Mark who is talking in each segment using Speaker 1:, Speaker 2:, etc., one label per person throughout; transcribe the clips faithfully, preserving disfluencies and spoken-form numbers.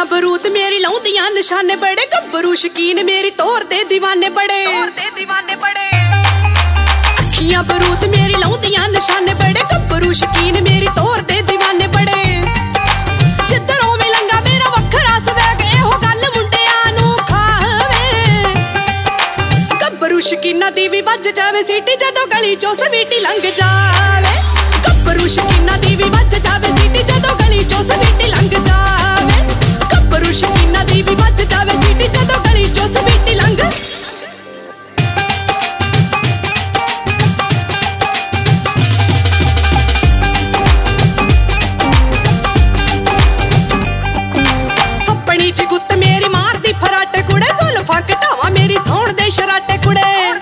Speaker 1: बरूद मेरी लाउंदियां निशाने बड़े गब्बरू शकीन मेरी तोर दे दीवाने बड़े अखियां बरूद मेरी लाउंदियां निशाने बड़े गब्बरू शकीन मेरी तोर दे दीवाने बड़े जिधरों भी लंगा मेरा वखरा सवैग एहो गल मुंडियां नूं खावे गब्बरू शकीना दी भी वज जावे सीटी जदों गली चों सवीटी लंघ जावे गब्बरू शकीना दी भी वज जावे सीटी जदों गली चों सवीटी लंघ जावे गब्बरू शकीना दी भी वज जावे सीटी जदों गली चों सवीटी लंघ सपनी च गुत्त मेरी मारदी फराटे कुड़े जुल्फां घटावा मेरी सौण दे शराटे कुड़े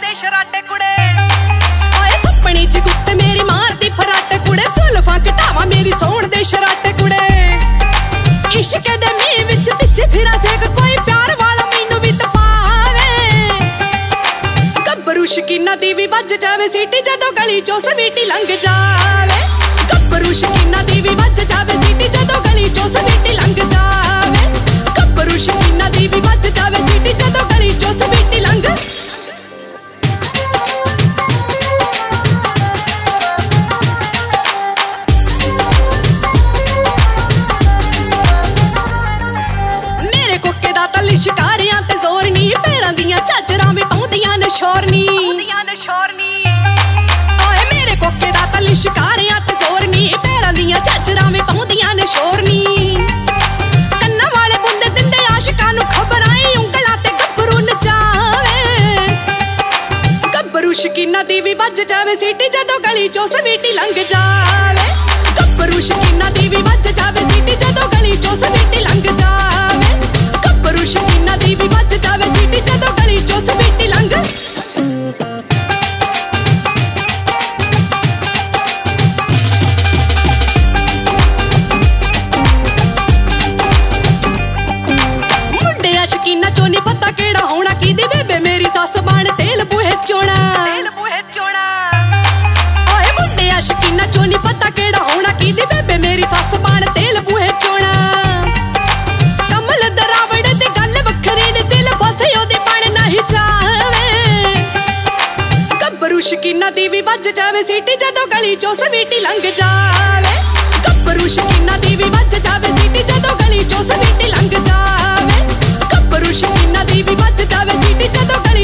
Speaker 1: आए सपनी च गुत्त मेरी मारदी फराटे कुड़े जुल्फां घटावा मेरी सौण दे शराटे कुड़े इश्क दे मींह विच विच फिरा सेक कोई प्यार वाला मैनू भी तपावे गब्बरू शकीना दी भी वज जावे सीटी जदों गली चों सवीटी लंघ जावे गब्बरू शकीना दी भी वज जावे सीटी जदों गली चों सवीटी लंघ जावे गब्बरू शकीना दी भी वज जावे सीटी जदों गली चों सवीटी लंघ शिकारियां ते जोर नी पैरां दियां झाजरां भी पाउंदियां ने शोर नी ओए मेरे कोके दा तल शिकारियां ते जोर नी पैरां दियां झाजरां भी पाउंदियां ने शोर नी कन्नां वाले बुंदे दिंदे आशिकां नूं खबरां उंगलां ते गब्बरू नचावे गब्बरू शकीना दी भी वज जावे सीटी जदों गली चों सवीटी लंघ जावे गब्बरू शकीना दी भी वज जावे सीटी जदों गली चों सवीटी लंघ जावे गब्बरू शकीना दी भी वज जावे सीटी जदों गली चों सवीटी लंघ मुंडिया शकीना चों नी पता केड़ा होना कीदी बेबे मेरी सस बण तेल बूहे चोणा ओए मुंडिया शकीना चों नी पता केड़ा होना कीदी बेबे मेरी सस बण तेल बूहे चोणा शकीना दी भी वज जावे सीटी जदों गली चों सवीटी लंघ जावे गब्बरू शकीना दी भी वज जावे सीटी जदों गली चों सवीटी लंघ जावे गब्बरू शकीना दी भी वज जावे सीटी जदों